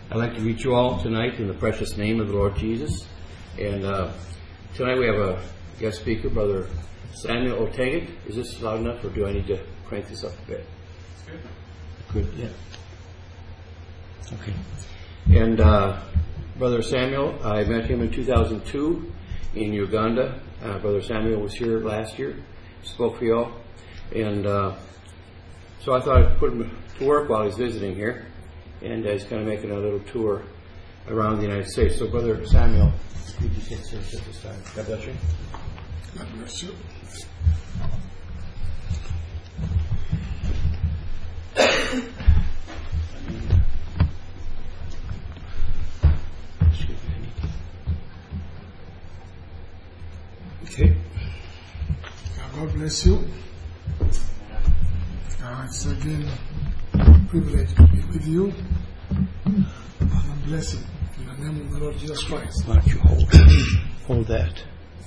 I'd like to greet you all tonight in the precious name of the Lord Jesus. And tonight we have a guest speaker, Brother Samuel Ortega. Is this loud enough, or do I need to crank this up a bit? It's good. Good, yeah. Okay. And Brother Samuel, I met him in 2002 in Uganda. Brother Samuel was here last year, spoke for y'all. And so I thought I'd put him to work while he's visiting here. And he's kind of making a little tour around the United States. So, Brother Samuel, could you sit at this time? God bless you. God bless you. Okay. God bless you. It's again a privilege to be with you, and a blessing in the name of the Lord Jesus Christ. Why don't you hold that?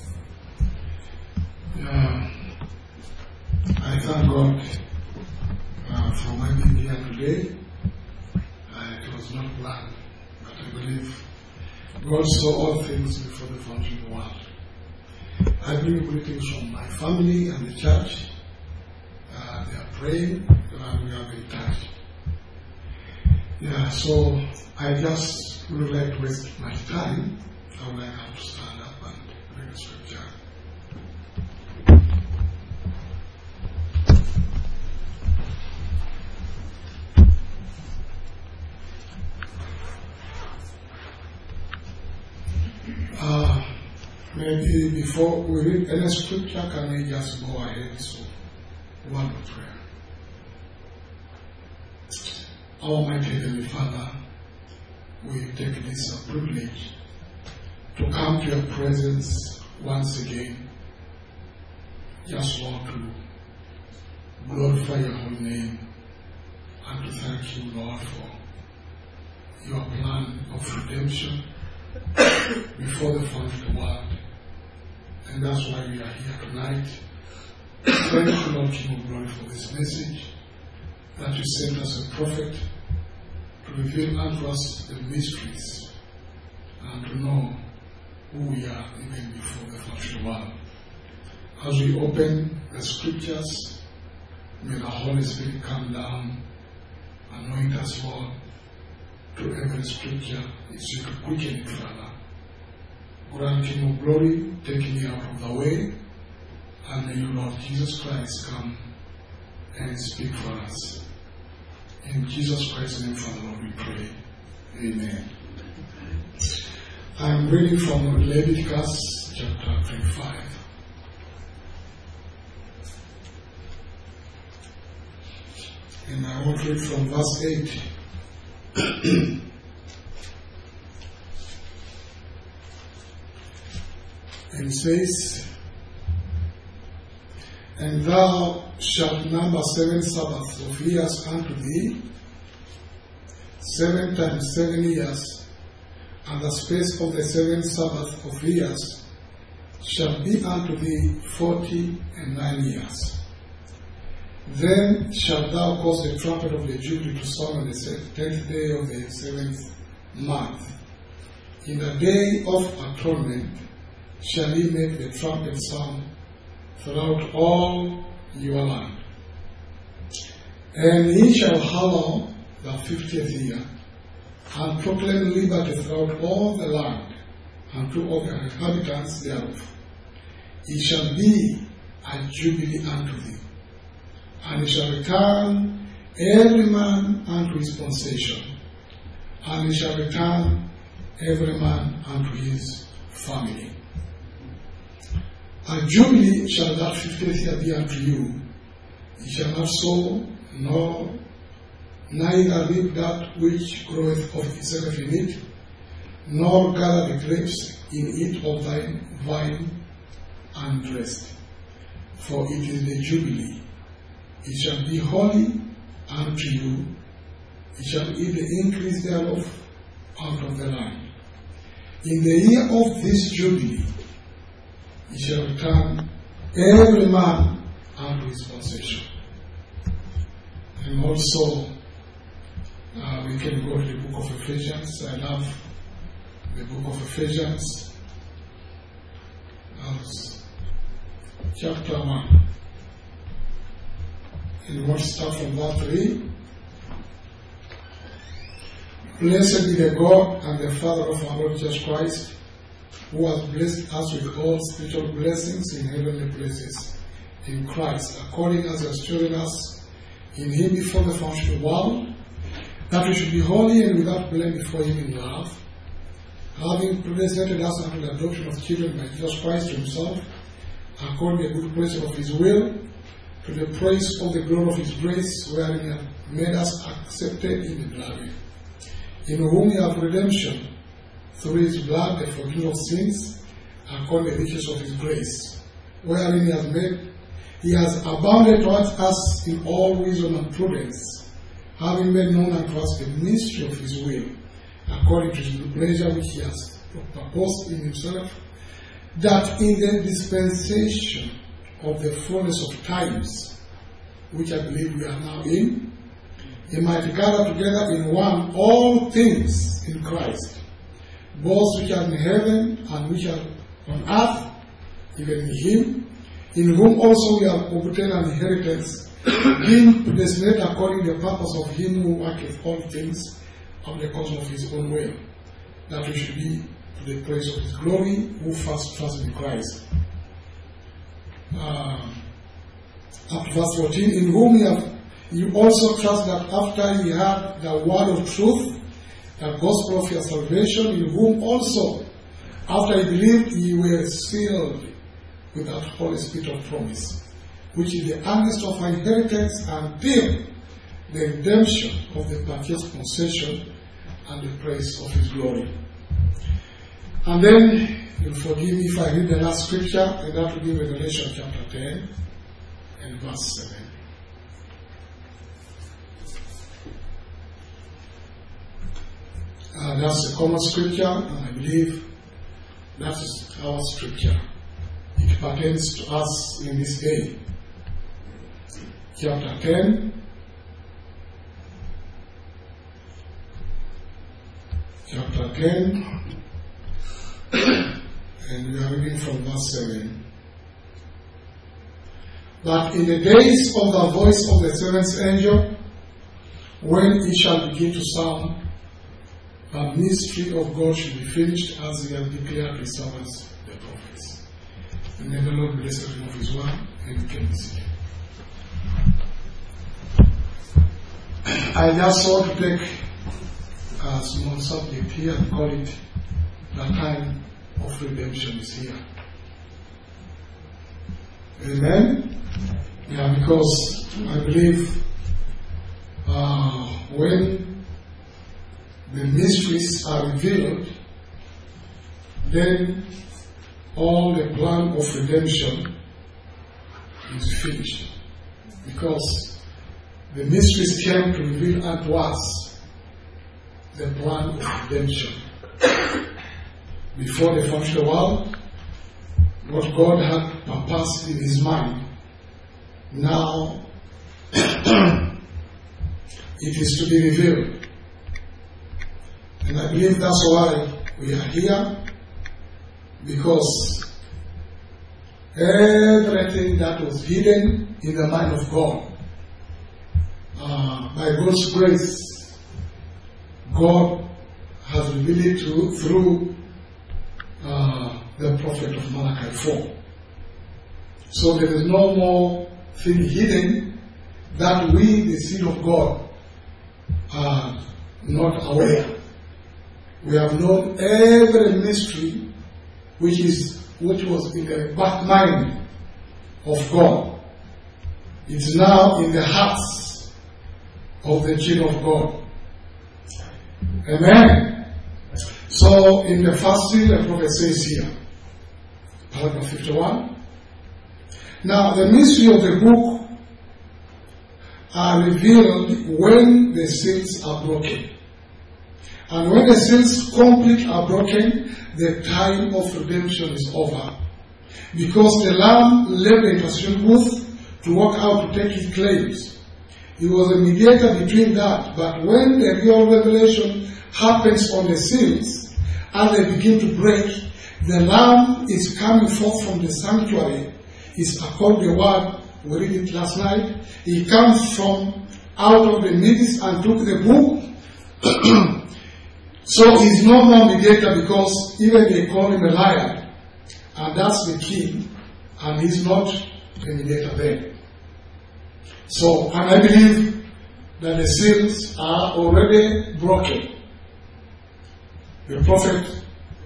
I thank God for my being here today. It was not planned, but I believe God saw all things before the foundation of the world. I bring greetings from my family and the church. They are praying, and we are very touched. So I just would like to waste my time. I would like to stand up and read the scripture. Maybe before we read any scripture, can we just go ahead? So, one of prayer. Almighty Heavenly Father, we take this privilege to come to your presence once again, just Lord, to glorify your holy name and to thank you, Lord, for your plan of redemption before the fall of the world. And that's why we are here tonight. Thank you, Lord King of Glory, for this message that you sent us a prophet to reveal unto us the mysteries and to know who we are even before the fall of the world. As we open the scriptures, may the Holy Spirit come down, anoint us, Lord, to every scripture, so you can quicken it, Father. Grant King of Glory, taking me out of the way, and may you, Lord Jesus Christ, come and speak for us. In Jesus Christ's name, Father, Lord, we pray. Amen. I am reading from Leviticus chapter 25. And I want to read from verse 8. And it says, and thou shalt number 7 Sabbaths of years unto thee, 7 times 7 years, and the space of the 7 Sabbaths of years shall be unto thee 49 years. Then shalt thou cause the trumpet of the Jubilee to sound on the 10th day of the 7th month. In the day of atonement shall he make the trumpet sound throughout all your land. And he shall hallow the 50th year, and proclaim liberty throughout all the land, and to all the inhabitants thereof. It shall be a jubilee unto thee, and he shall return every man unto his possession, and he shall return every man unto his family. A jubilee shall that 50th year be unto you. Ye shall not sow, nor neither reap that which groweth of itself in it, nor gather the grapes in it of thine vine and rest. For it is the jubilee. It shall be holy unto you. Ye shall eat the increase thereof out of the land. In the year of this jubilee, he shall return every man unto his possession. And also, We can go to the book of Ephesians. I love the book of Ephesians. Chapter 1. And we want to start from verse 3. Blessed be the God and the Father of our Lord Jesus Christ, who has blessed us with all spiritual blessings in heavenly places in Christ, according as He has chosen us in Him before the foundation of the world, that we should be holy and without blame before Him in love, having predestinated us unto the adoption of children by Jesus Christ to Himself, according to the good pleasure of His will, to the praise of the glory of His grace, wherein He hath made us accepted in the beloved, in whom we have redemption through His blood, the forgiveness of sins, according to the riches of His grace, wherein He has abounded towards us in all wisdom and prudence, having made known unto us the mystery of His will, according to His good pleasure which He has proposed in Himself, that in the dispensation of the fullness of times, which I believe we are now in, He might gather together in one all things in Christ, both which are in heaven and which are on earth, even in Him, in whom also we have obtained an inheritance, being predestinated according to the purpose of Him who worketh all things of the cause of His own will, that we should be to the praise of His glory, who first trusted in Christ. Up to verse 14, in whom you also trust that after ye heard the word of truth, the gospel of your salvation, in whom also, after ye believed, ye were sealed with that Holy Spirit of promise, which is the earnest of our inheritance until the redemption of the purchased possession and the praise of His glory. And then, you'll forgive me if I read the last scripture, and that will be Revelation chapter 10 and verse 7. That's a common scripture, and I believe that is our scripture. It pertains to us in this day. Chapter 10, and we are reading from verse 7. But in the days of the voice of the seventh angel, when he shall begin to sound, the mystery of God should be finished, as He has declared to His servants, the prophets. And may the Lord bless the reading of His word, and we can be seated. I just want to take a small subject here and call it the time of redemption is here. Amen? Yeah, because I believe when the mysteries are revealed, then all the plan of redemption is finished. Because the mysteries came to reveal unto us the plan of redemption. Before the foundation of the world, what God had purposed in His mind, now it is to be revealed. And I believe that's why we are here, because everything that was hidden in the mind of God, by God's grace, God has revealed it through the prophet of Malachi 4. So there is no more thing hidden that we, the seed of God, are not aware. We have known every mystery which was in the back mind of God. It's now in the hearts of the children of God. Amen. So in the first thing the prophet says here, paragraph 51. Now the mystery of the book are revealed when the seals are broken. And when the seals complete are broken, the time of redemption is over. Because the Lamb left the intercession booth to walk out to take His claims. He was a mediator between that. But when the real revelation happens on the seals, and they begin to break, the Lamb is coming forth from the sanctuary. It's according to the word, we read it last night. He comes from out of the midst and took the book. So he's no more mediator, because even they call him a liar. And that's the king. And he's not a mediator there. So, and I believe that the seals are already broken. The prophet,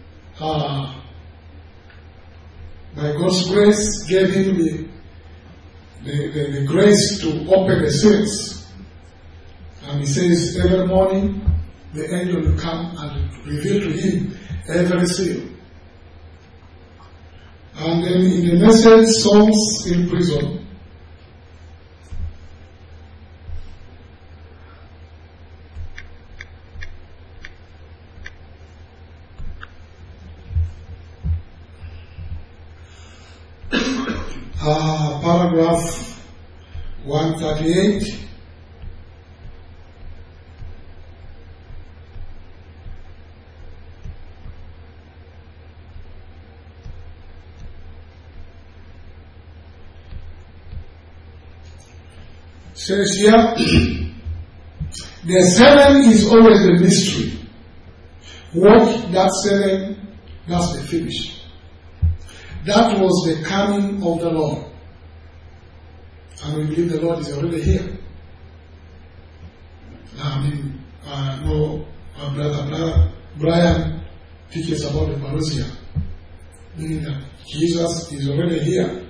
by God's grace, gave him the grace to open the seals. And he says every morning the angel will come and reveal to him every seal. And then in the message, Souls in Prison, paragraph 138, says here, the seven is always a mystery. What that seven, that's the finish. That was the coming of the Lord. And we believe the Lord is already here. Brother Brian teaches about the parousia, meaning that Jesus is already here.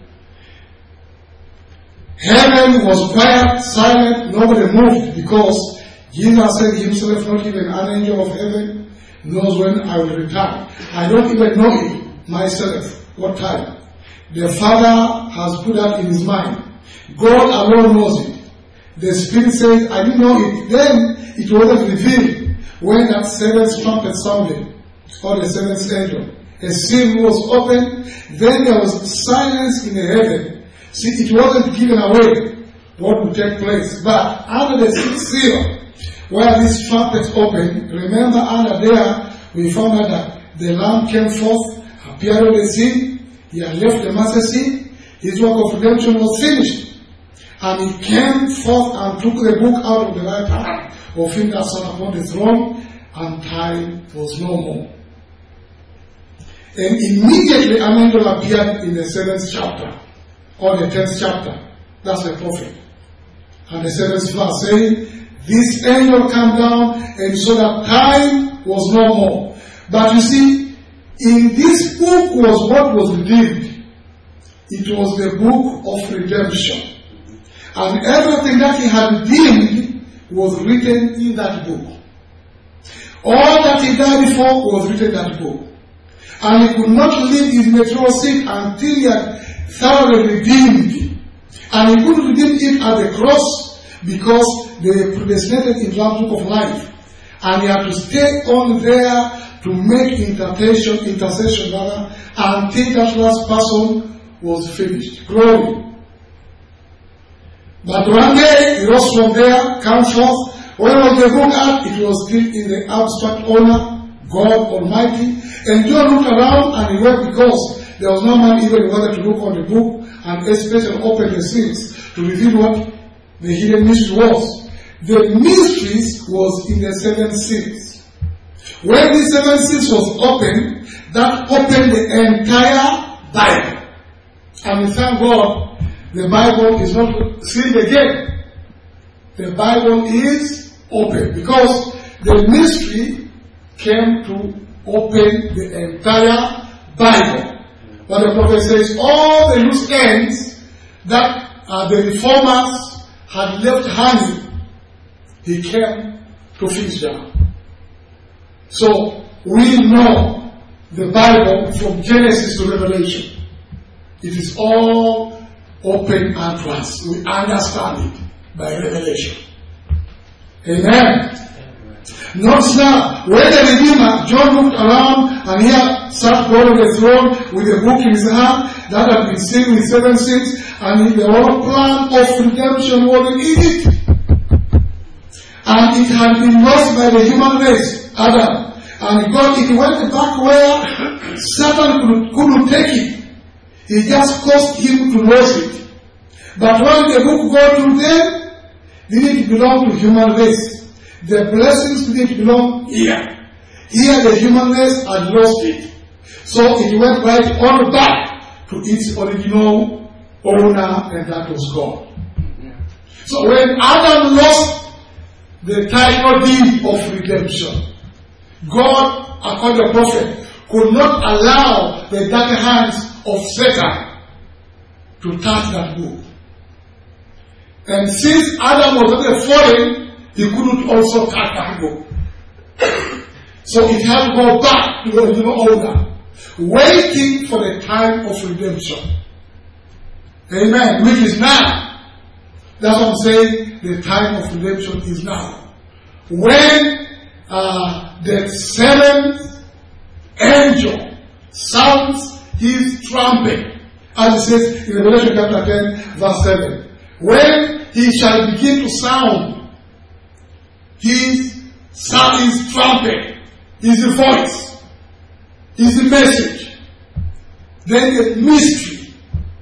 Heaven was quiet, silent, nobody moved, because Jesus said himself, not even an angel of heaven knows when I will return. I don't even know it myself, what time. The Father has put that in his mind. God alone knows it. The Spirit says, I didn't know it. Then it wasn't revealed when that seventh trumpet sounded, or the seventh angel. A seal was opened, then there was silence in the heaven. See, it wasn't given away what would take place. But under the sixth seal, where this trumpet opened, remember under there, we found out that the Lamb came forth, appeared on the scene, he had left the master seat, his work of redemption was finished. And he came forth and took the book out of the right hand of him that sat upon the throne, and time was no more. And immediately an angel appeared in the 7th chapter, or the 10th chapter. That's the prophet. And the 7th verse saying, this angel came down and saw that time was no more. But you see, in this book was what was redeemed. It was the book of redemption. And everything that he had redeemed was written in that book. All that he died before was written in that book. And he could not leave his natural seat until he had thoroughly redeemed. And he couldn't redeem it at the cross because they were predestinated in that book of life. And he had to stay on there to make intercession until that last person was finished. Glory. But one day he rose from there, came forth. Where was the book at? It was still in the abstract owner, God Almighty. And John looked around and he wept because there was no man even wanted to look on the book and especially open the seals to reveal what the hidden mystery was. The mysteries was in the 7 seals. When the 7 seals was opened, that opened the entire Bible. And we thank God the Bible is not sealed again. The Bible is open because the mystery came to open the entire Bible. But the prophet says all the loose ends that the reformers had left hanging, he came to finish them. So we know the Bible from Genesis to Revelation. It is all open unto us. We understand it by revelation. Amen. Notice now, when the Redeemer, John looked around and here sat God on the throne with a book in his hand that had been sealed with 7 seals, and the whole plan of redemption was in it. And it had been lost by the human race, Adam. And God, it went back where Satan couldn't take it. He just caused him to lose it. But when the book got to them, didn't belong to human race. The blessings didn't belong here. Here the human race had lost it. So it went right on back to its original owner, and that was God. So when Adam lost the title deed of redemption, God, according to the prophet, could not allow the dark hands of Satan to touch that book. And since Adam was not fallen, he couldn't also touch that book. So it had to go back to the original owner, waiting for the time of redemption. Amen. Which is now. That's what I'm saying. The time of redemption is now. When the seventh angel sounds his trumpet, as it says in Revelation chapter 10, verse 7. When he shall begin to sound his trumpet, his voice, his message, then the mystery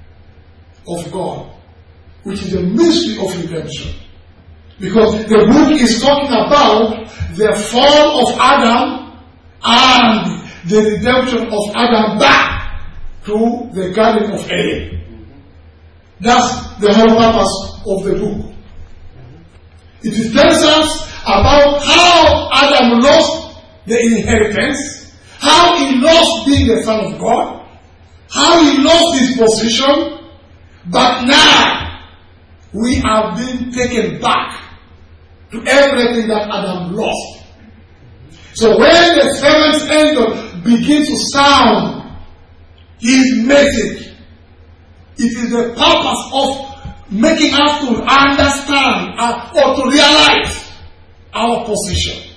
of God, which is the mystery of redemption. Because the book is talking about the fall of Adam and the redemption of Adam back to the Garden of Eden. That's the whole purpose of the book. It tells us about how Adam lost the inheritance, how he lost being the Son of God, how he lost his position, but now we are being taken back to everything that Adam lost. So when the seventh angel begins to sound his message, it is the purpose of making us to understand or to realize our position.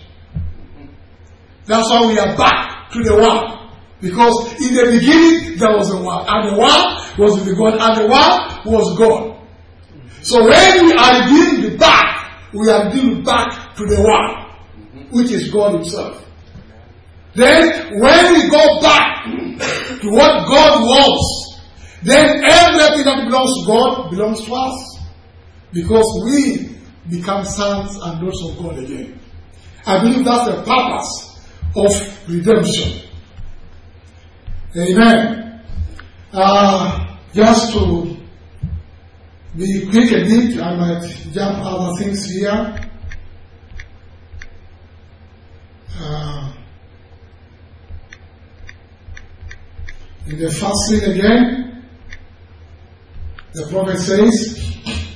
That's why we are back to the Word. Because in the beginning there was a Word, and the Word was with God, and the Word was God. So when we are redeemed back, we are redeemed back to the Word, which is God Himself. Then when we go back to what God wants, then everything that belongs to God belongs to us. Because we become sons and daughters of God again. I believe that's the purpose of redemption. Amen. Just to be quick and neat, I might jump other things here. In the first scene again, the prophet says,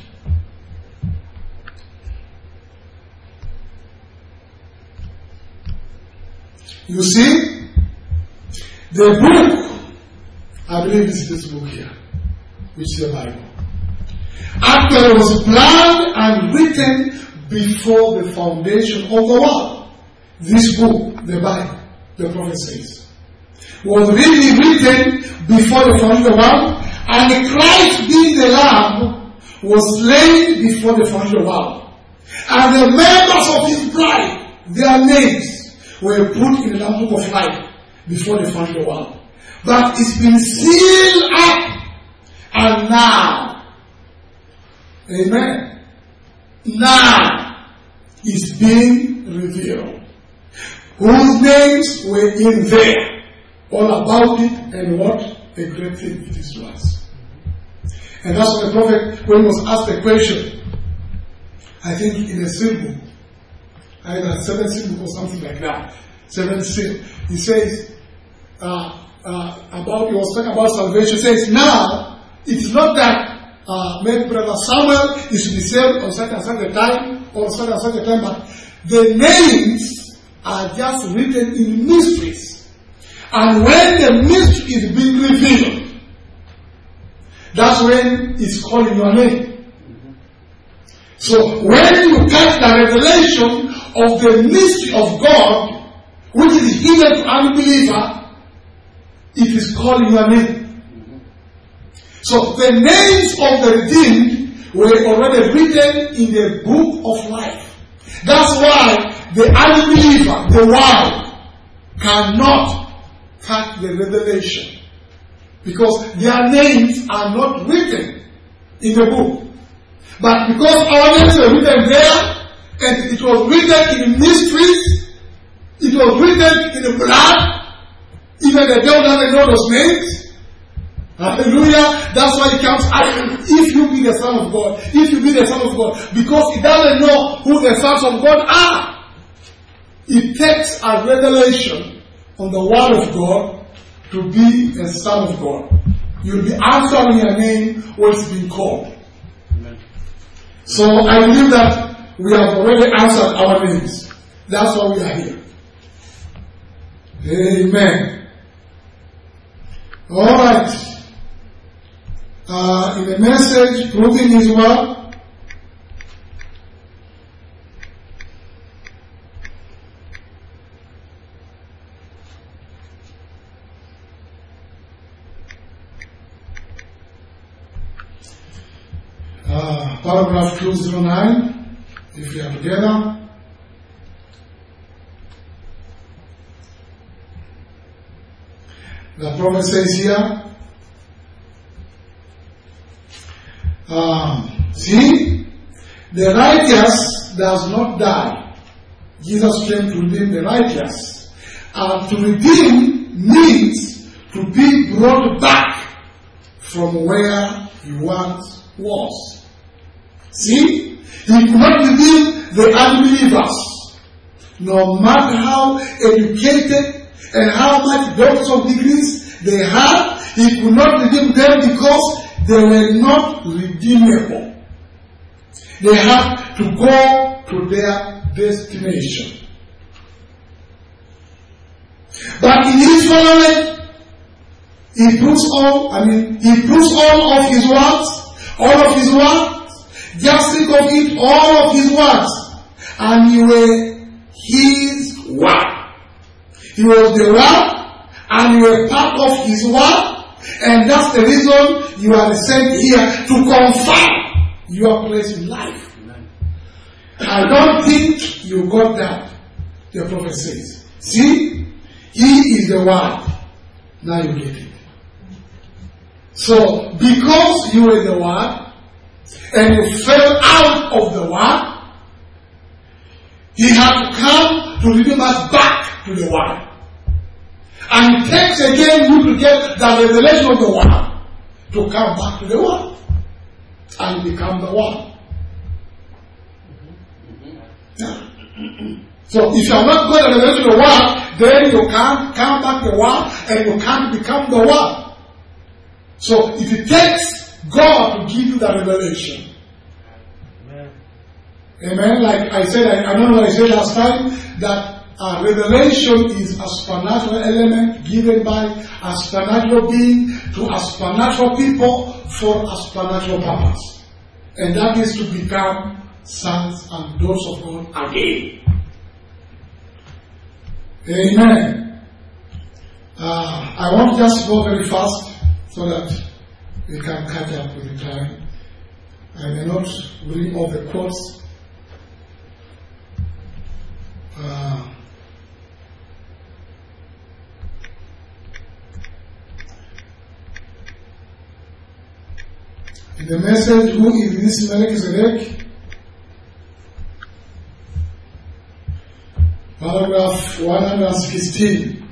you see, the book, I believe this book here, which is the Bible, actually was planned and written before the foundation of the world. This book, the Bible, the prophet says, was really written before the foundation of the world, and Christ being the Lamb was slain before the foundation of the world. And the members of His bride, their names were put in the Lamb Book of Life before the foundation of the world. But it's been sealed up, and now, amen, now is being revealed. Whose names were in there, all about it, and what a great thing it is to us. And that's what the prophet, when he was asked the question, I think in a symbol, either 7th symbol or something like that, 7th symbol, he says, he was talking about salvation, he says, now, it is not that maybe Brother Samuel is to be saved on such and such a time, or such and such a time, but the names are just written in mysteries. And when the mystery is being revealed, that's when it's calling your name. So when you catch the revelation of the mystery of God, which is hidden to unbeliever, it is calling your name. So the names of the redeemed were already written in the book of life. That's why the unbeliever, the world, cannot catch the revelation. Because their names are not written in the book. But because our names are written there, and it was written in mysteries, it was written in the blood, even the devil doesn't know those names. Hallelujah. That's why it comes out, if you be the Son of God, if you be the Son of God, because it doesn't know who the sons of God are. It takes a revelation on the Word of God to be a Son of God. You'll be answering your name when it's being called. Amen. So I believe that we have already answered our names. That's why we are here. Amen. Alright. In the message, proving His word, paragraph 209, if we are together. The prophet says here, see, the righteous does not die. Jesus came to redeem the righteous. To redeem means to be brought back from where he once was. See, he could not redeem the unbelievers. No matter how educated and how much doctors of degrees they had, he could not redeem them because they were not redeemable. They had to go to their destination. But in his following, he proves all of his words, just think of it, all of his words, and he were his word. He was the word, and you were part of his word, and that's the reason you are sent here to confirm your place in life. Amen. I don't think you got that, the prophet says. See, he is the word. Now you get it. So, because you were the word, and you fell out of the word, he had to come to redeem us back to the word. And it takes again you to get the revelation of the word to come back to the word and become the word. Yeah. So if you have not got the revelation of the word, then you can't come back to the word and you can't become the word. So if it takes God to give you the revelation. Amen. Like I said, I don't know what I said last time, that revelation is a supernatural element given by a supernatural being to a supernatural people for a supernatural purpose. And that is to become sons and daughters of God again. Amen. I want to just go very fast so that we can catch up with the time. I may not read all the quotes. In the message, who is this Melchizedek? Paragraph 116.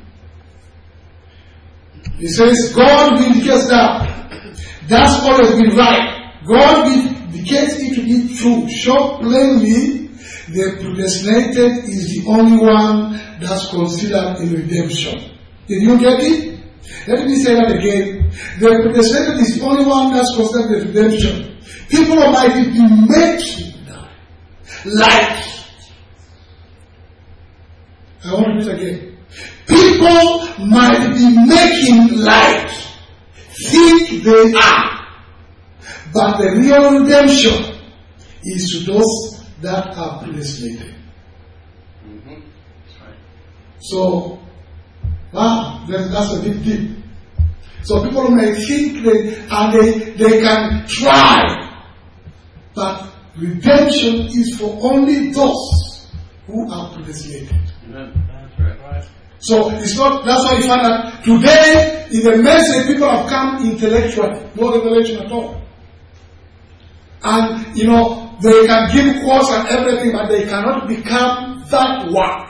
He says, God vindicates that. That's always been right. God vindicates it to be true. Show plainly the predestinated is the only one that's considered in redemption. Did you get it? Let me say that again. The predestinated is the only one that's considered in redemption. People might be making like. I want to do it again. People might be making like, think they are. But the real redemption is to those that are predestinated. Mm-hmm. Right. So, wow, that's a big deal. So people may think they can try, but redemption is for only those who are predestinated. That's right. So it's not, that's why you find that today in the message people have come intellectually, no revelation at all. And they can give quotes and everything, but they cannot become that one.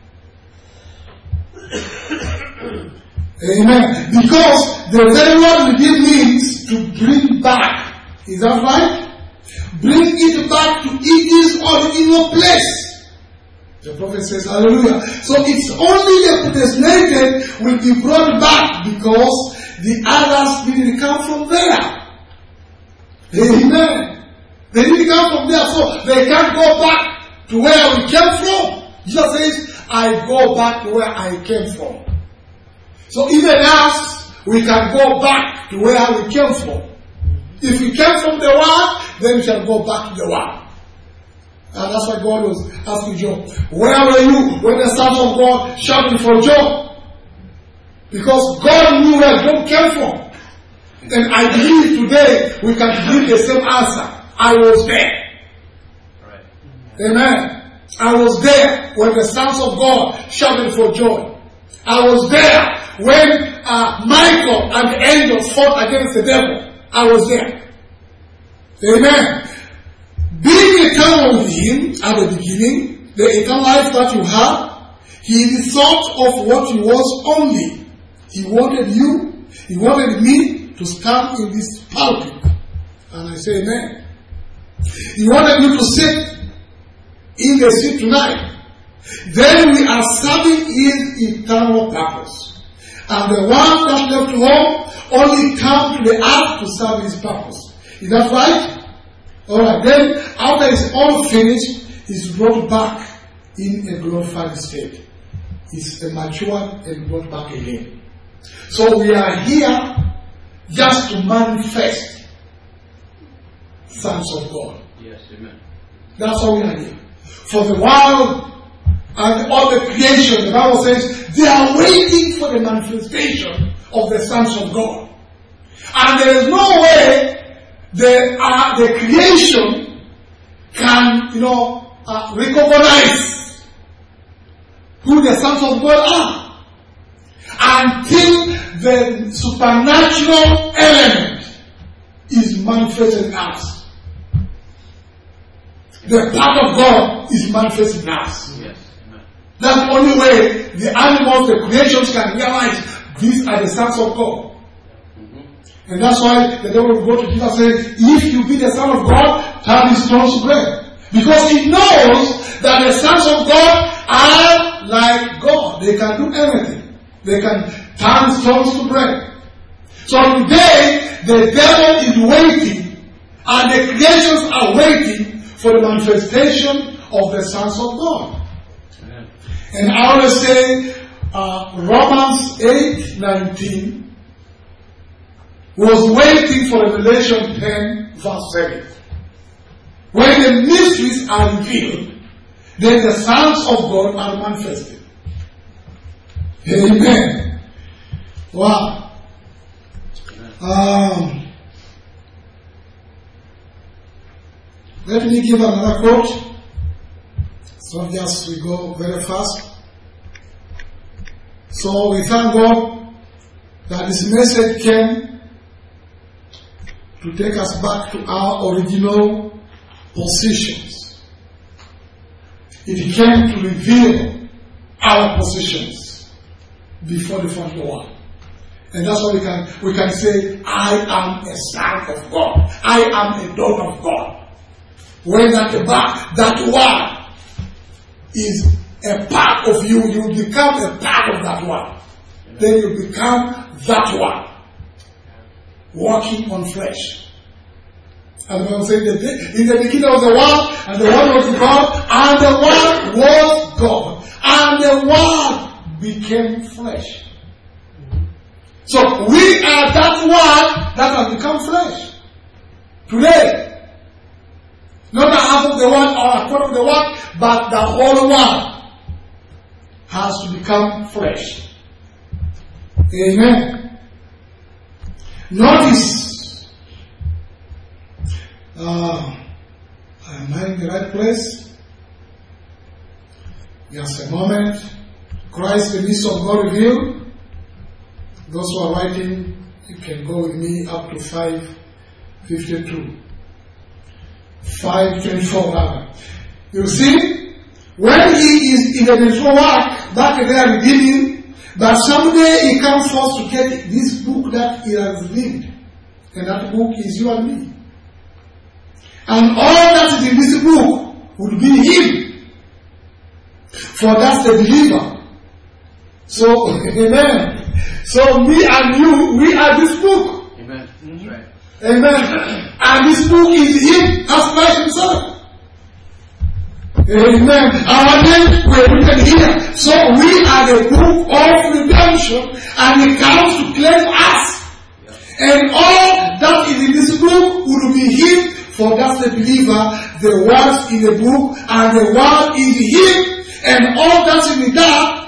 Amen. Because the very word redeem means to bring back. Is that right? Bring it back to its original place. The prophet says, hallelujah. So it's only the predestinated will be brought back because the others didn't come from there. Amen. They didn't come from there, so they can't go back to where we came from. Jesus says, I go back to where I came from. So even us, we can go back to where we came from. If we came from the world, then we shall go back to the world. And that's why God was asking Job, where were you when the sons of God shouted for Job? Because God knew where Job came from. And I believe today we can give the same answer. I was there. Right. Amen. I was there when the sons of God shouted for joy. I was there when Michael and the angels fought against the devil. I was there. Amen. Being eternal with him at the beginning, the eternal life that you have, he thought of what he was only. He wanted you, he wanted me to stand in this pulpit. And I say amen. He wanted you to sit in the seat tonight. Then we are serving his eternal purpose. And the one that left home only come to the earth to serve his purpose. Is that right? Alright, then after it's all finished, he's brought back in a glorified state. He's matured and brought back again. So we are here just to manifest sons of God. Yes, amen. That's how we are here. For the world and all the creation, the Bible says, they are waiting for the manifestation of the sons of God. And there is no way the creation can, recognize who the sons of God are until the supernatural element is manifested in us. The part of God is manifested in us. Yes. That's the only way the animals, the creations can realize these are the sons of God. Mm-hmm. And that's why the devil will go to Jesus and say, if you be the son of God, turn these stones to bread. Because he knows that the sons of God are like God. They can do everything. They can turn stones to bread. So today, the devil is waiting, and the creations are waiting for the manifestation of the sons of God. Amen. And I always say, Romans 8:19 was waiting for Revelation 10 verse 7. When the mysteries are revealed, then the sons of God are manifested. Amen. Wow. Let me give another quote. So just we go very fast. So we thank God that this message came to take us back to our original positions. It came to reveal our positions before the front door. And that's why we can say, I am a son of God. I am a daughter of God. When at the back, that word is a part of you, you become a part of that word. Then you become that one, walking on flesh. And the Bible says, in the beginning was the Word, and the Word was God, and the Word was God. And the Word became flesh. So we are that Word that has become flesh. Today. Not a half of the Word or a quarter of the Word, but the whole Word has to become flesh. Amen. Notice, am I in the right place? Just a moment. Christ, the mystery of God revealed. Those who are writing, you can go with me up to 5:52. 5:24 rather. You see, when he is in the natural work, back there revealing, but someday he comes forth to get this book that he has revealed. And that book is you and me. And all that is in this book would be him. For that's the believer. So, amen. So me and you, we are this book. Amen. That's right. Amen. And this book is him as Christ himself. Amen. Our names were written here. So we are the book of redemption, and he comes to claim us. And all that is in this book will be him, for that's the believer, the words in the book, and the word is him, and all that's in that,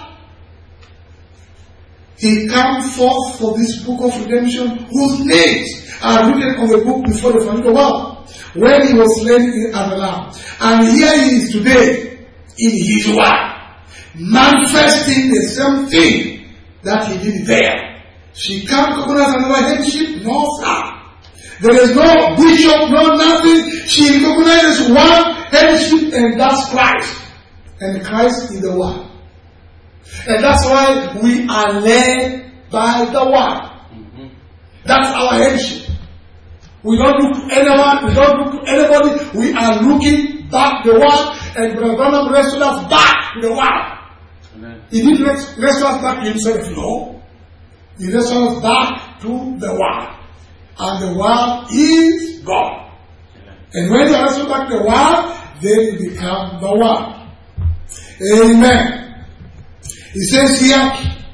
he comes forth for this book of redemption, whose names are written on the book before the foundation of the world, when he was slain as a lamb. And here he is today, in his word, manifesting the same thing that he did there. She can't recognize another headship, no sir. There is no bishop, no nothing. She recognizes one headship, and that's Christ. And Christ is the one. And that's why we are led by the one. That's our headship. We don't look to anyone, we don't look to anybody. We are looking back the one, and Brother Branham wrestled us back to the one. He didn't wrestle us back to himself, no. He wrestled us back to the one. And the one is God. And when you wrestle back the one, then you become the one. Amen. He says here,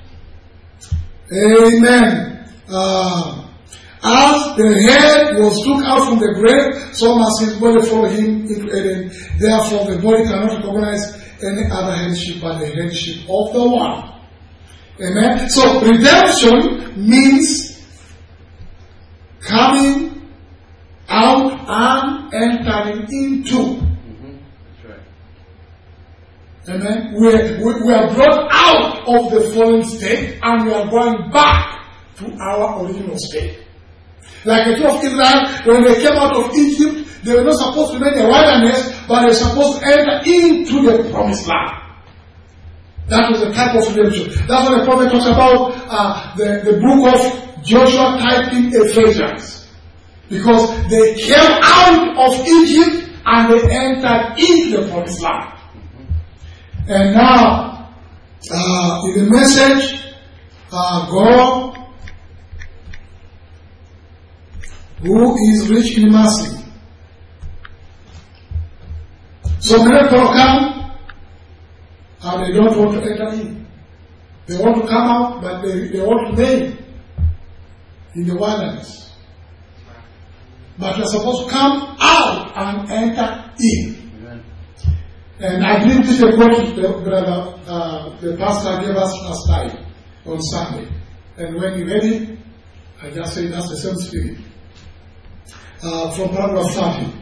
amen. As the head was took out from the grave, so must his body follow him into Eden. Therefore, the body cannot recognize any other headship but the headship of the one. Amen. So, redemption means coming out and entering into. That's right. Amen. We are brought out of the fallen state, and we are going back to our original state. Like the children of Israel, when they came out of Egypt, they were not supposed to make a wilderness, but they were supposed to enter into the promised land. That was the type of redemption. That's what the prophet talks about, the book of Joshua typing Ephesians. Because they came out of Egypt and they entered into the promised land. And now, in the message, God, who is rich in mercy. So many people come and they don't want to enter in. They want to come out, but they want to remain in the wilderness. But you're supposed to come out and enter in. Amen. And I believe this is a quote the pastor gave us last night on Sunday. And when you read it, I just say that's the same spirit. From paragraph 30.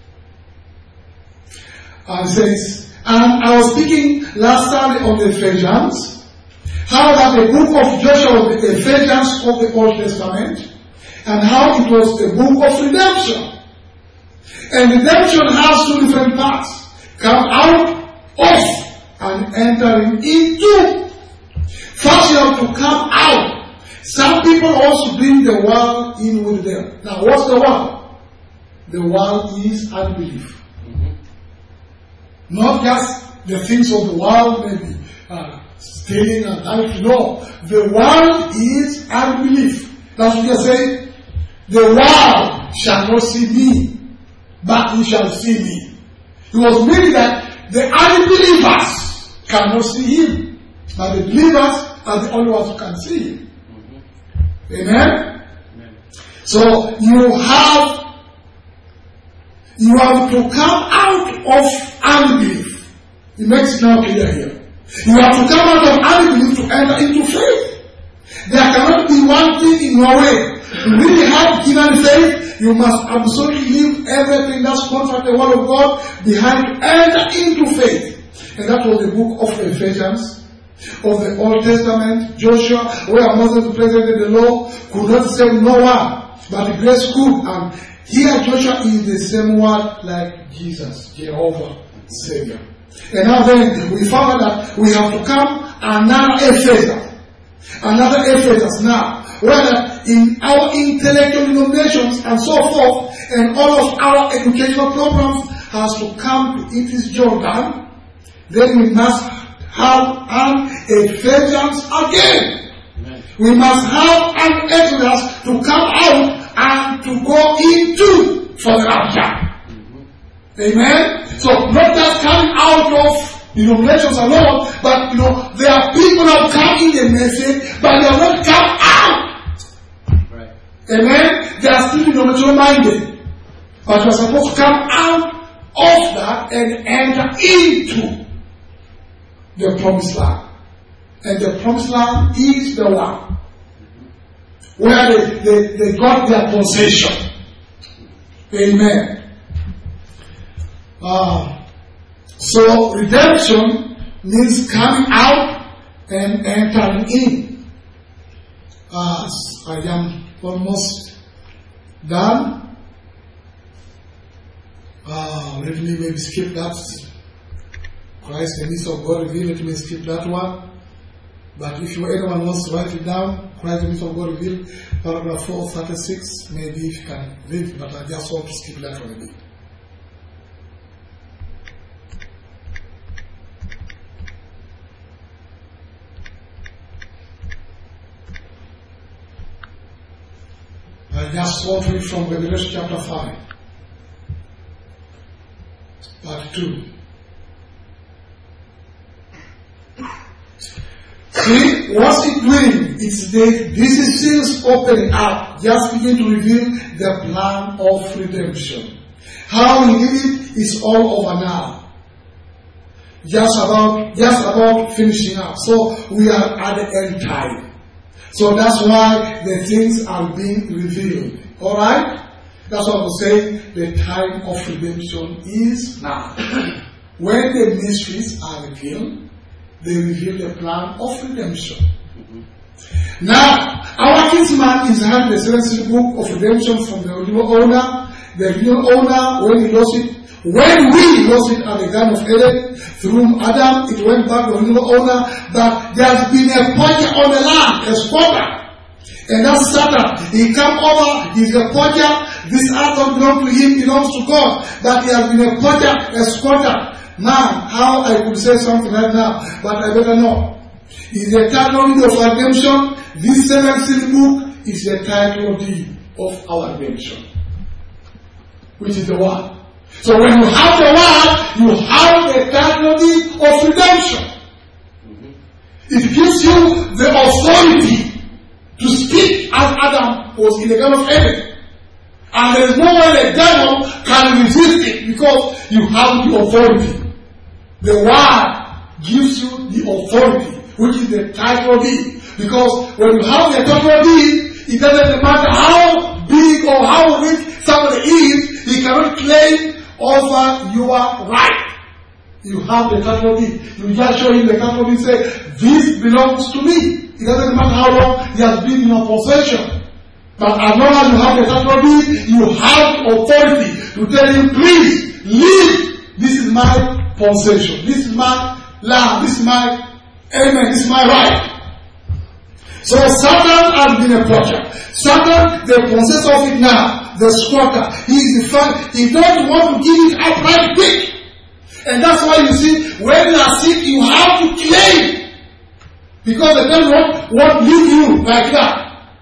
And says, and I was speaking last Sunday on the Ephesians, how that the book of Joshua was the Ephesians of the Old Testament, and how it was the book of redemption. And redemption has two different parts. Come out of and entering into. First you have to come out. Some people also bring the world in with them. Now what's the world? The world is unbelief. Not just the things of the world, maybe stealing and adultery. No, the world is unbelief. That's what they are saying. The world shall not see me, but he shall see me. It was meaning that the unbelievers cannot see him, but the believers are the only ones who can see him. Amen? Amen. So you have to come out of unbelief. It makes it now clear here. You have to come out of unbelief to enter into faith. There cannot be one thing in your way. To really have given faith, you must absolutely leave everything that's contrary to the word of God behind to enter into faith. And that was the book of Ephesians, of the Old Testament, Joshua, where Moses presented the law, could not save no one, but the grace could. And here Joshua is the same word like Jesus, Jehovah, Savior. And now then we found that we have to come another Ephesus now, where in our intellectual innovations and so forth, and all of our educational programs has to come to Ethis Jordan, then we must have an Ephesians again. Amen. We must have an Exodus to come out and to go into for the rapture. Amen? So, not just coming out of denominations alone, but, there are people who have come in the message, but they have not come out. Right. Amen? They are still denominational minded. But we are supposed to come out of that and enter into the promised land. And the promised land is the one where they got their possession. Amen. So redemption means coming out and entering in. I am almost done. Let me maybe skip that. Christ, the midst of God revealed. Let me skip that one. But if anyone wants to write it down, Christ, the midst of God revealed, paragraph 436, maybe if you can read, but I just want to skip that one a bit. I just want to read from Revelation chapter 5, part 2. See, what's it doing? It's these seals opening up, just begin to reveal the plan of redemption. How we did it is all over now. Just about finishing up. So we are at the end time. So that's why the things are being revealed. Alright? That's what I'm saying. The time of redemption is now. When the mysteries are revealed, they reveal the plan of redemption. Mm-hmm. Now, our kinsman is having the seventh book of redemption from the original owner. The original owner, when we lost it at the Garden of Eden, through Adam, it went back to the original owner, but there has been a pointer on the land, a squatter. And that's Satan. He come over, he's a pointer. This earth don't belong to him, belongs to God. But he has been a pointer, a squatter. Man, how I could say something right now, but I better know. Is the title of redemption. This seventh book is the title deed of our redemption, which is the Word. So when you have the Word, you have the title deed of redemption. Mm-hmm. It gives you the authority to speak as Adam was in the Garden of Eden. And there is no way the devil can resist it because you have the authority. The Word gives you the authority, which is the title deed. Because when you have the title deed, it doesn't matter how big or how rich somebody is, he cannot claim over your right. You have the title deed. You just show him the title deed and say, this belongs to me. It doesn't matter how long he has been in your possession. But as long as you have the title deed, you have authority to tell him, please, leave. This is my possession. This is my land. This is my amen. This is my right. So Satan has been a potter. Satan, the possessor of it now, the squatter, he is the fan. He doesn't want to give it up right quick. And that's why you see, when you are sick, you have to claim. Because the devil won't leave you like that.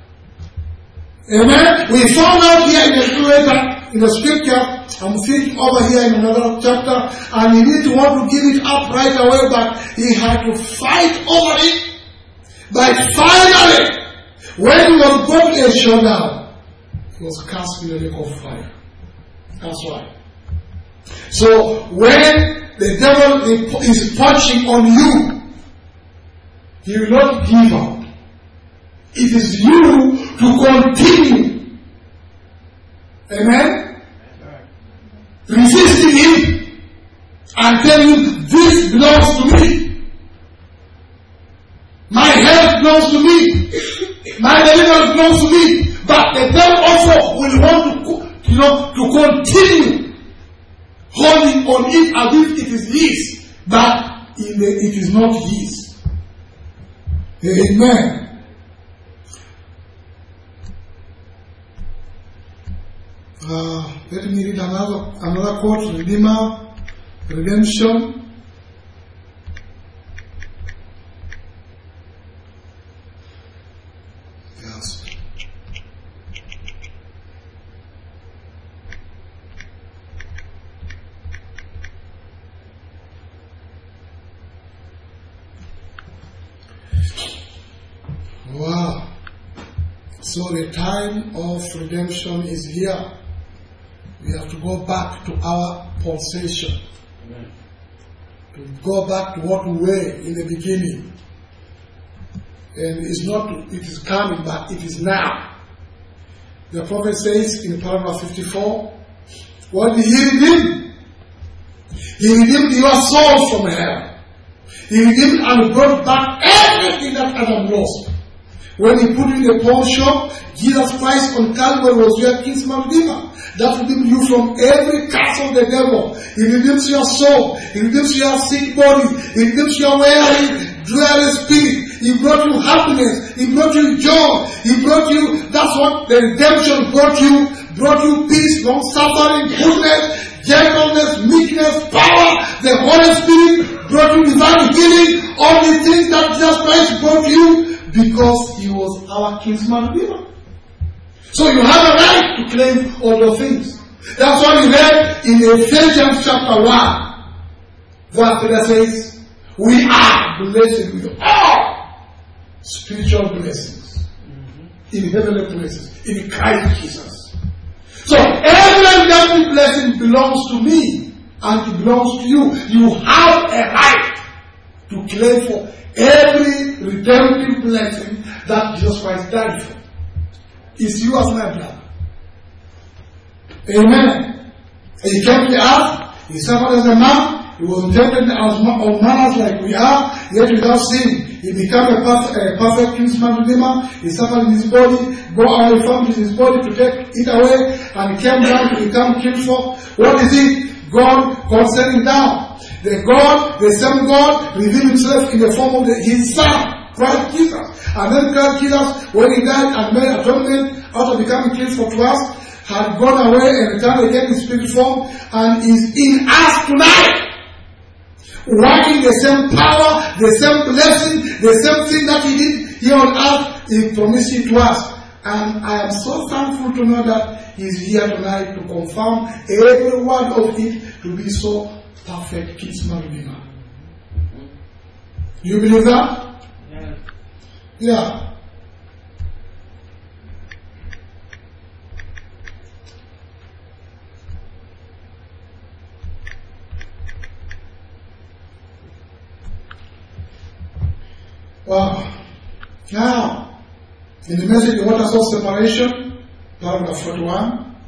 Amen. We found out here in the scripture, I'm thinking over here in another chapter, and he didn't want to give it up right away, but he had to fight over it. But finally, when he was brought to a showdown, he was cast in the lake of fire. That's why. So when the devil is punching on you, he will not give up. It is you to continue. Amen? Resisting him and telling him, this peace belongs to me. My health belongs to me. My deliverance belongs to me. But the devil also will want to continue holding on it as if it is his, but it is not his. Amen. Let me read another quote, Redeemer, redemption. Yes. Wow. So the time of redemption is here. We have to go back to our pulsation. Amen. To go back to what we were in the beginning. And it is coming, but it is now. The prophet says in paragraph 54, what did he redeem? He redeemed your souls from hell. He redeemed and brought back everything that Adam lost. When he put you in the pawn shop, Jesus Christ on Calvary was your kinsman redeemer. That redeemed you from every curse of the devil. He redeems your soul. He redeems your sick body. He redeems your weary, dreary spirit. He brought you happiness. He brought you joy. He brought you, that's what the redemption brought you. Brought you peace, long suffering, goodness, gentleness, meekness, power. The Holy Spirit brought you divine healing. All the things that Jesus Christ brought you because he was our kinsman redeemer. So you have a right to claim all those things. That's what we read in Ephesians chapter 1. Verse 3 says, we are blessed with all spiritual blessings in heavenly places, in Christ Jesus. So every heavenly blessing belongs to me and it belongs to you. You have a right to claim for every redemptive blessing that Jesus Christ died for. It's you as my brother. Amen. He came to earth, he suffered as a man, he was tempted as on manners like we are, yet without sin. He became a perfect kinsman redeemer. He suffered in his body, go away from his body to take it away, and he came down to become kinsfolk. What is it? God sent him down. The same God revealed himself in the form of his Son, Christ Jesus. And then Christ Jesus, when he died and made atonement out of becoming kinsfolk to us, had gone away and returned again in spirit form and is in us tonight. Working the same power, the same blessing, the same thing that he did here on earth, he promised it to us. And I am so thankful to know that he is here tonight to confirm every word of it to be so perfect kinsman redeemer. You believe that? Yeah. Wow. Now, in the message of water source separation, paragraph 41,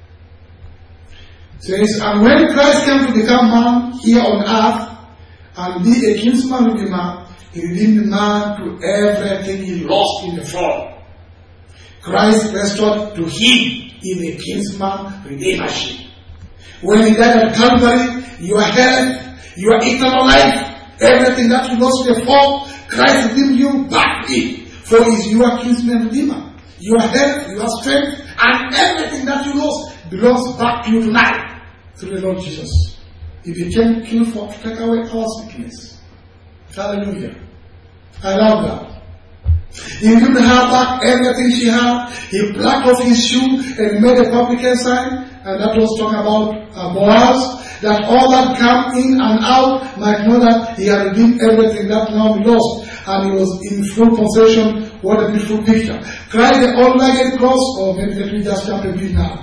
says, and when Christ came to become man here on earth and be a kinsman redeemer, he redeemed man to everything he lost in the fall. Christ restored to him in a kinsman redeemership. When he died at Calvary, your health, your eternal life, everything that you lost in the fall, Christ redeemed you back in, for he is your kinsman redeemer. Your health, your strength, and everything that you lost belongs back to you tonight through the Lord Jesus. He became kinsfolk to take away our sickness. Hallelujah. I love that. He gave her back everything she had. He plucked off his shoe and made a publican sign, and that was talking about Boaz. That all that come in and out might know that he had redeemed everything that now we lost. And he was in full possession. What a beautiful picture. Christ the all-legged cross, or maybe let me just jump a bit now.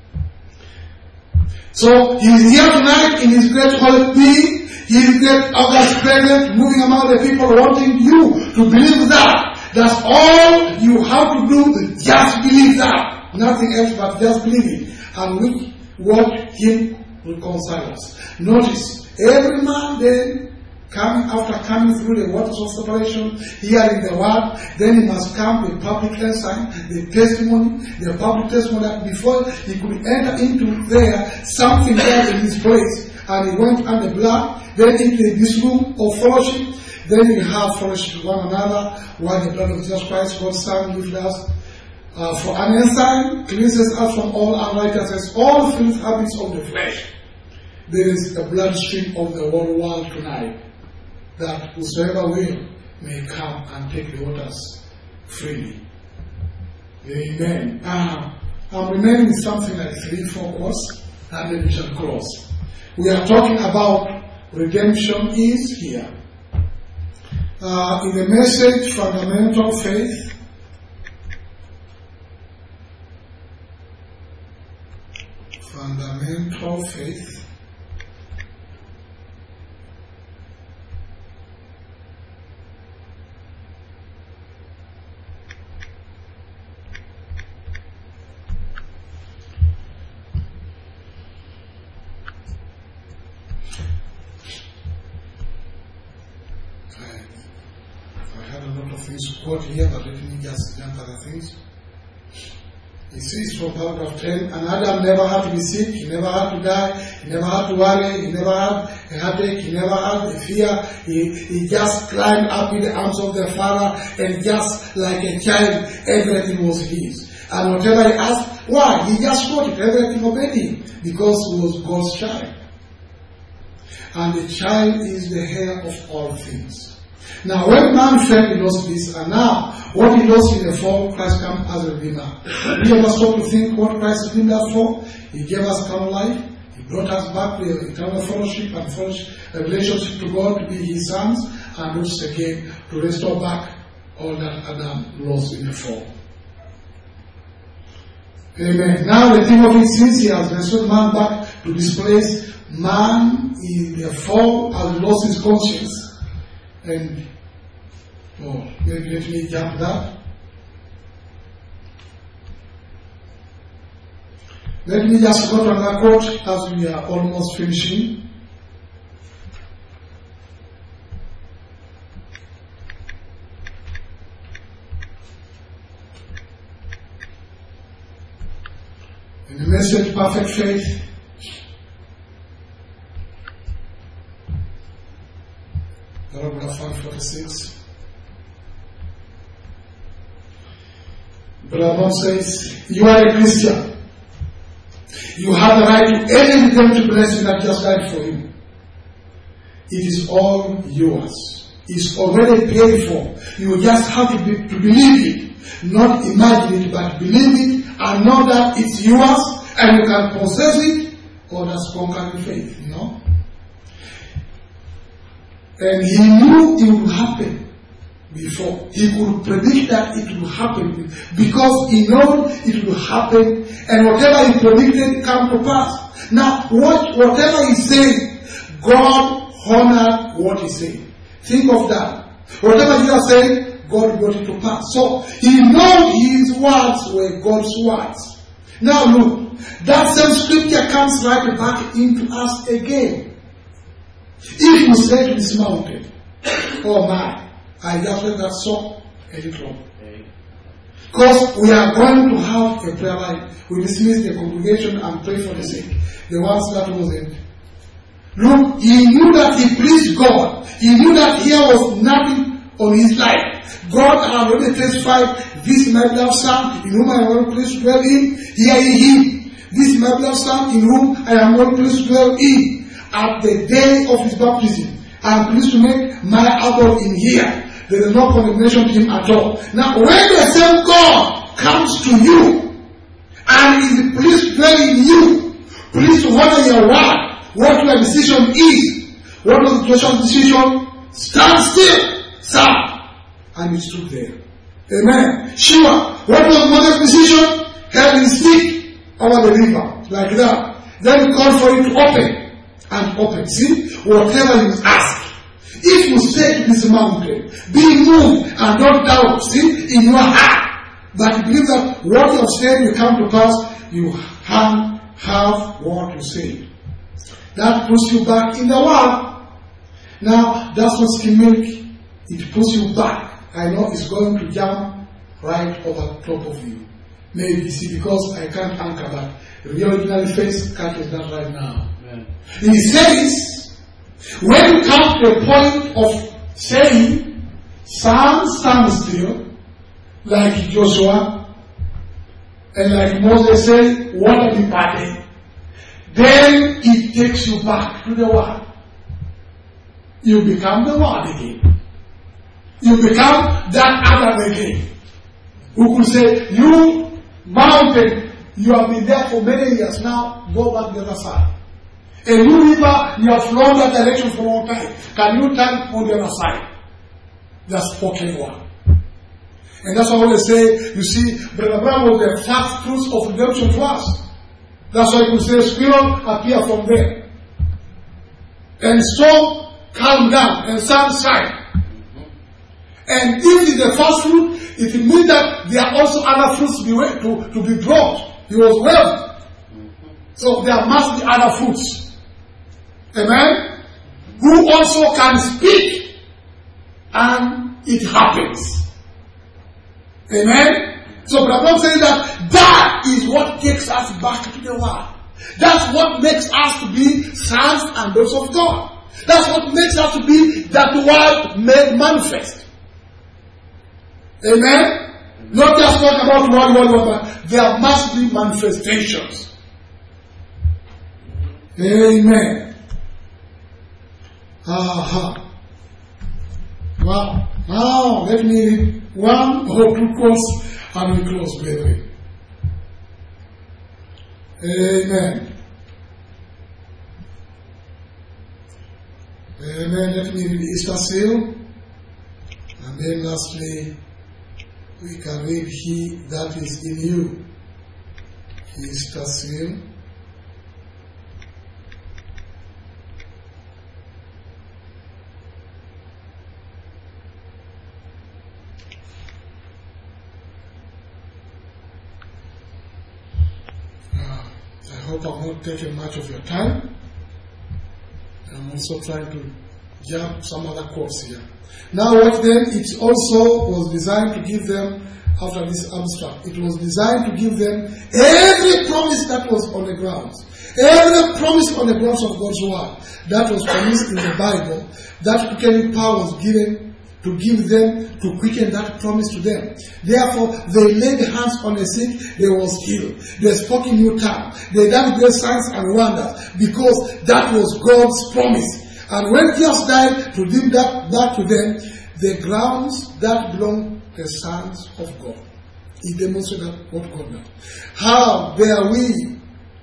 So he is here tonight in his great holy being. He is great August present, moving among the people, wanting you to believe that. That's all you have to do, just believe that. Nothing else but just believe it. And with what him reconcile us. Notice, every man then after coming through the waters of separation, hearing the word, then he must come with public sign, the public testimony that before he could enter into there, something there in his place. And he went under the blood, then into this room of fellowship, then we have fellowship with one another, while the blood of Jesus Christ, God's Son, lived us. For an ensign cleanses us from all unrighteousness, all filth habits of the flesh. There is a bloodstream of the whole world tonight, that whosoever will may come and take the waters freely. Amen. I'm remaining with something like 3-4 course, and then we shall close. We are talking about redemption is here. In the message, fundamental faith, fundamental faith, things to quote here, but let me just jump other things. It says from paragraph 10, and Adam never had to be sick, he never had to die, he never had to worry, he never had a headache, he never had a fear. He just climbed up in the arms of the Father, and just like a child, everything was his. And whatever he asked, why? He just got it, everything obeyed him, because he was God's child. And the child is the heir of all things. Now, when man fell, he lost this, and now, what he lost in the fall, Christ comes as a redeemer. We ever stop to think what Christ redeemed us for? He gave us eternal life. He brought us back to the eternal fellowship and a relationship to God, to be his sons, and once again to restore back all that Adam lost in the fall. Amen. Now the thing of it, since he has restored man back to this place, man in the fall has lost his conscience. And let me jump that. Let me just go to another quote as we are almost finishing. In the message, Perfect Faith, paragraph 146. Brahman says, you are a Christian. You have the right to any redemptive blessing that just died for you. It is all yours. It's already paid for. You just have to believe it. Not imagine it, but believe it and know that it's yours and you can possess it, or that's conquering faith, you know. And he knew it would happen before. He could predict that it would happen because he knew it would happen, and whatever he predicted come to pass. Now, whatever he said, God honored what he said. Think of that. Whatever Jesus said, God brought it to pass. So, he knew his words were God's words. Now look, that same scripture comes right back into us again. If you say to this mountain, oh my, I just let that so a little. Because we are going to have a prayer line. We dismiss the congregation and pray for the sick. The ones that wasn't. Look, he knew that he pleased God. He knew that here was nothing on his life. God had already testified, this is my beloved Son, in whom I am well pleased to dwell in. Hear ye him. This is my beloved Son, in whom I am well pleased to dwell in. At the day of his baptism, I am pleased to make my abode in here. There is no condemnation to him at all. Now, when the same God comes to you and is pleased to dwell in you, please honor your word, what your decision is. What was the decision? Stand still, sir. And it stood there. Amen. Sure. What was Moses' decision? Held his stick over the river, like that. Then he called for it to open. And open. See? Whatever you ask. If you say to this mountain, be moved and don't doubt, see, in your heart, but believe that what you have said will come to pass, you have what you say. That puts you back in the world. Now, that's not schematic. It pulls you back. I know it's going to jump right over top of you. Maybe, see, because I can't anchor that. The original face catches that right now. Yeah. He says, when you come to a point of saying, stand still, like Joshua, and like Moses said, water be parted, then it takes you back to the Word. You become the Word again. You become that Adam again. Who could say, you mountain, you have been there for many years now, go back the other side. And you river, you have flown that direction for a long time. Can you turn on the other side? That's spoken word. And that's why we say, you see, Brother Abraham was the first fruits of redemption to us. That's why you could say, squirrel appear from there. And storm calm down and sunshine. And if it's the first fruit, it means that there are also other fruits to be brought. He was wealthy. So there must be other fruits. Amen? Who also can speak, and it happens. Amen? So Brother says that is what takes us back to the Word. That's what makes us to be sons and daughters of God. That's what makes us to be that Word made manifest. Amen? Not just talk about word, but there must be manifestations. Amen. Wow. Now, let me read one or two quotes and we close, brethren. Amen. Amen. Let me read Easter seal. And then lastly, we can read He that is in you. Easter seal. I hope I'm not taking much of your time. I'm also trying to jump some other quotes here. Now what then? It also was designed to give them, after this abstract, it was designed to give them every promise that was on the grounds. Every promise on the grounds of God's word that was promised in the Bible, that quickening power was given to give them, to quicken that promise to them. Therefore, they laid hands on the sick, they was healed. They spoke in new tongue. They done great signs and wonders, because that was God's promise. And when Jesus died to give that back to them, the grounds that belong to the sons of God. He demonstrated what God does. How dare we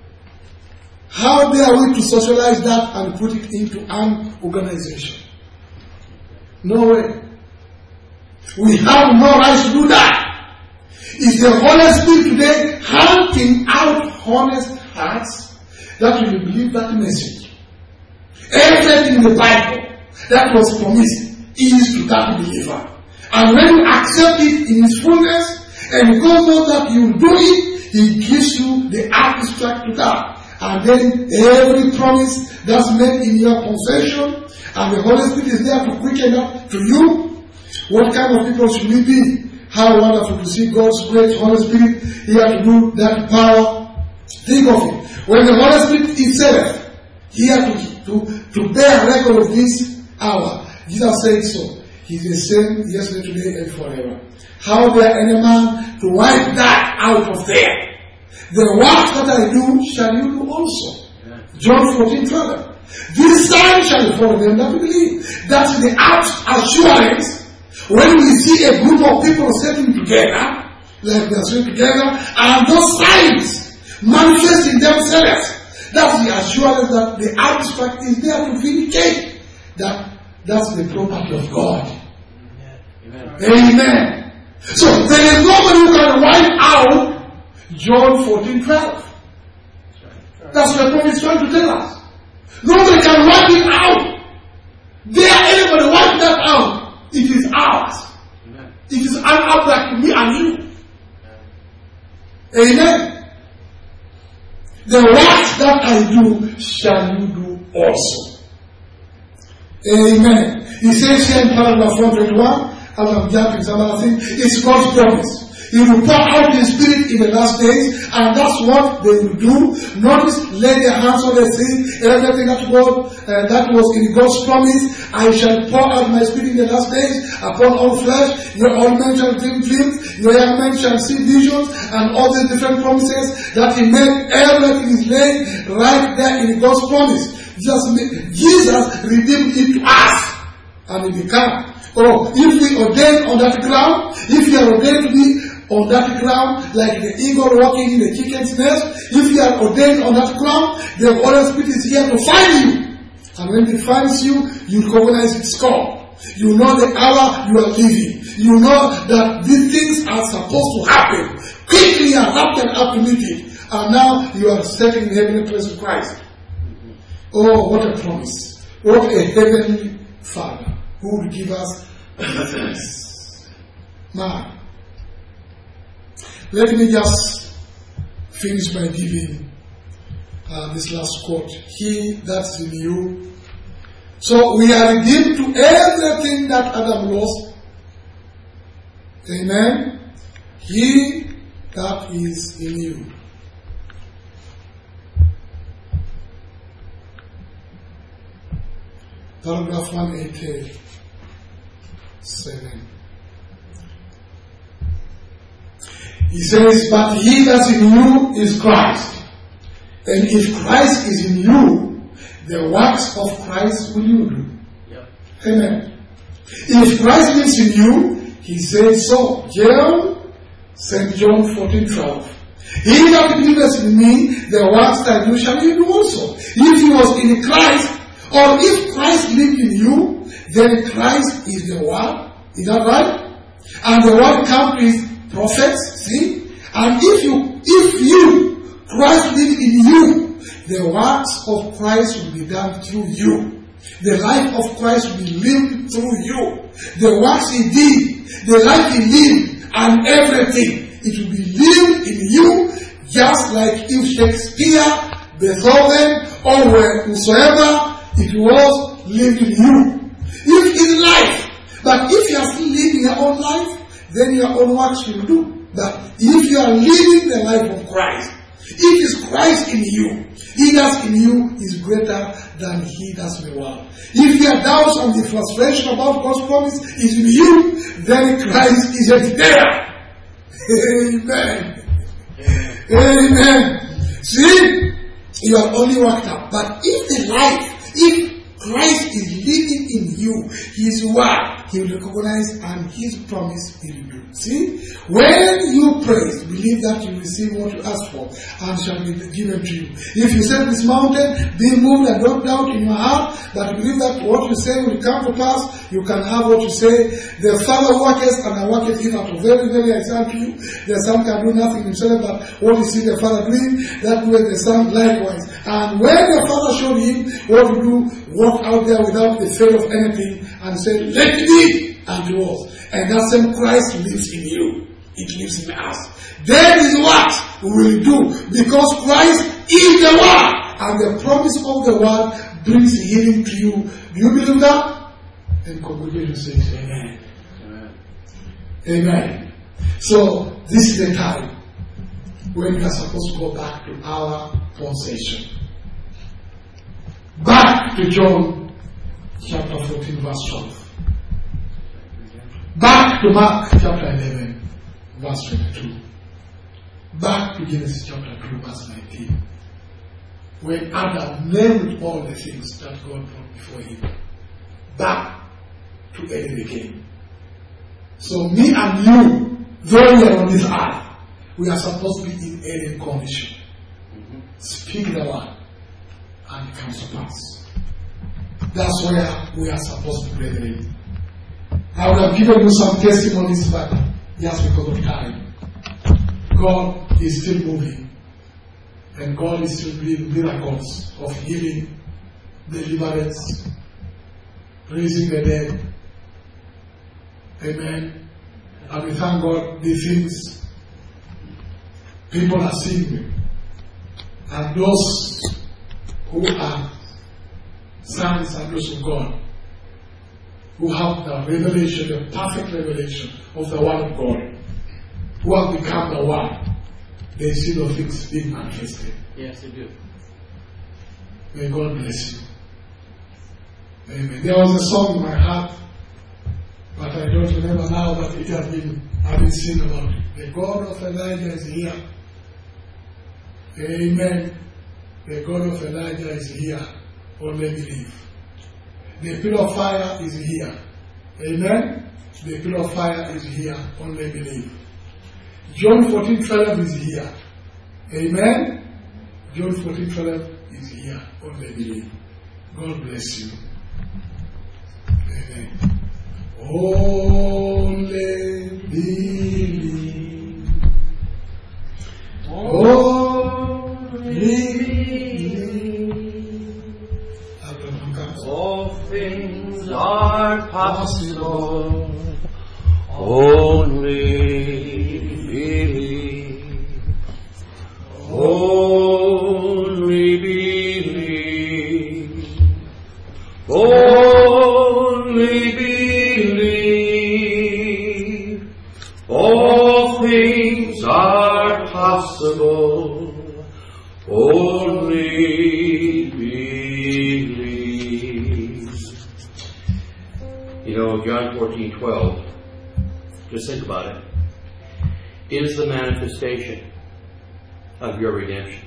to socialize that and put it into an organization? No way. We have no right to do that. Is the Holy Spirit today hunting out honest hearts that will believe that message? Everything in the Bible that was promised is to that believer. And when you accept it in its fullness, and God knows that you do it, He gives you the abstract to that. And then every promise that's made in your possession, and the Holy Spirit is there to quicken up to you. What kind of people should we be? How wonderful to see God's great Holy Spirit here to do that power. Think of it. When the Holy Spirit itself here to bear record of this hour, Jesus said so. He's the same yesterday, today, and forever. How dare any man to wipe that out of there? The work that I do shall you do also. Yeah. John 14:12. This sign shall follow them that believe. That's the assurance. When we see a group of people sitting together, like they are sitting together, and those signs manifesting themselves, that's the assurance that the abstract is there to vindicate that that's the property of God. Amen. Amen. So there is nobody who can wipe out John 14:12. That's what the prophet is trying to tell us. Nobody can wipe it out. Dare anybody wipe that out. It is ours. Amen. It is an abstract to me and you. Amen. The works that I do shall you do also. Amen. He says here in paragraph 121, as I'm jumping some other thing, it's God's promise. He will pour out His Spirit in the last days, and that's what they will do. Notice, lay their hands on the sick, everything that was in God's promise. I shall pour out my Spirit in the last days upon all flesh. Your old men shall dream dreams, your young men shall see visions, and all the different promises that He made. Everything is laid right there in God's promise. Jesus redeemed it to us, and it became. Oh, if we ordain on that ground, if you are ordained to be on that ground, like the eagle walking in the chicken's nest, if you are ordained on that ground, the Holy Spirit is here to find you. And when it finds you, you recognize its call. You know the hour you are living. You know that these things are supposed to happen. Quickly and rapid up to meet it. And now you are setting in heavenly place with Christ. Oh, what a promise. What a heavenly Father who will give us this. Now, let me just finish by giving this last quote. He that's in you. So we are redeemed to everything that Adam lost. Amen. He that is in you. Paragraph 187. He says, but he that's in you is Christ. And if Christ is in you, the works of Christ will you do. Yep. Amen. If Christ lives in you, he says so. St. John 14:12. He that believeth in me, the works that you shall you do also. If he was in Christ, or if Christ lived in you, then Christ is the Word. Is that right? And the Word comes to his prophets, see? And if you, Christ live in you, the works of Christ will be done through you. The life of Christ will be lived through you. The works he did, the life he lived, and everything, it will be lived in you, just like if Shakespeare, Beethoven, or whosoever it was lived in you. If in life, but if you are still living your own life, then your own works will do. But if you are living the life of Christ, it is Christ in you. He that's in you is greater than he that's in the world. If your doubts and the frustration about God's promise is in you, then Christ is yet there. Amen. Amen. See, you are only worked up. But if Christ is living in you, his word, he will recognize, and his promise he will do. See? When you praise, believe that you receive what you ask for, and shall be given to you. If you say this mountain, be moved and don't doubt in your heart, but believe that what you say will come to pass, you can have what you say. The Father worketh, and I worketh in out of very, very example to you. The Son can do nothing himself, but what you see the Father doing, that way the Son likewise. And when the Father showed him what to do, walk out there without the fear of anything, and say, let it be, and it was. And that same Christ lives in you. It lives in us. That is what we will do, because Christ is the Word, and the promise of the Word brings healing to you. Do you believe that? And congregation says, Amen. Amen. Amen. So this is the time when we are supposed to go back to our possession. Back to John chapter 14, verse 12. Back to Mark chapter 11, verse 22. Back to Genesis chapter 2, verse 19. When Adam named all the things that God brought before him. Back to Eden again. So me and you, though we are on this earth, we are supposed to be in Eden condition. Speak the word, and it comes to pass. That's where we are supposed to be, brethren. I would have given you some testimonies, but just because of time. God is still moving. And God is still doing miracles of healing, deliverance, raising the dead. Amen. And we thank God the things people are seeing. And those who are sons and daughters of God, who have the revelation, the perfect revelation of the Word of God, who have become the Word, they see those things being manifested. Yes, they do. May God bless you. Amen. There was a song in my heart, but I don't remember now, but it has been, I've been singing about it. The God of Elijah is here. Amen. The God of Elijah is here. Only believe. The pillar of fire is here. Amen. The pillar of fire is here. Only believe. John 14:12 is here. Amen. John 14:12 is here. Only believe. God bless you. Amen. Only believe. Only believe. All things are possible. Only believe. Only believe. Only believe. All things are possible. Only believe. You know, John 14:12, just think about it, is the manifestation of your redemption.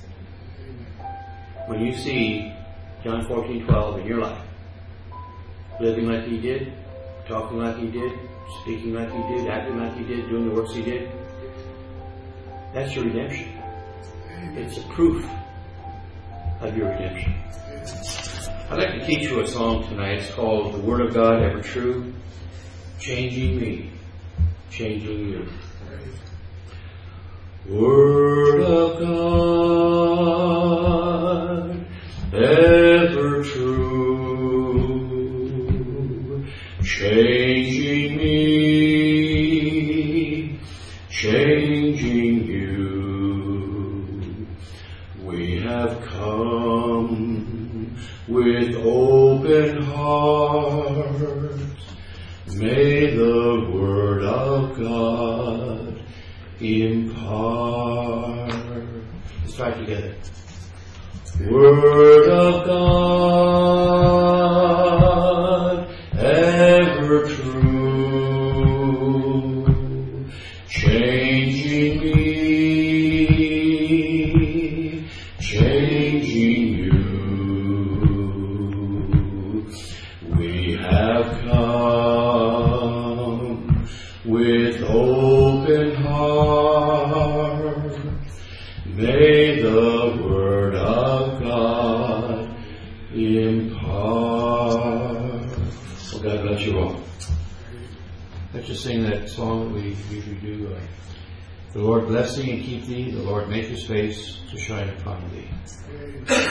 When you see John 14:12 in your life, living like he did, talking like he did, speaking like he did, acting like he did, doing the works he did, that's your redemption. It's a proof of your redemption. I'd like to teach you a song tonight. It's called The Word of God Ever True, Changing Me, Changing You. Word of God ever true, changing me, changing you. We have come with open hearts. May the Word of God impart. Let's try it together. Word of God ever true, changing me, changing you. We have come with open heart. May the Word of God impart. Well, God bless you all. Let's just sing that song that we usually do. The Lord bless thee and keep thee. The Lord make his face to shine upon thee.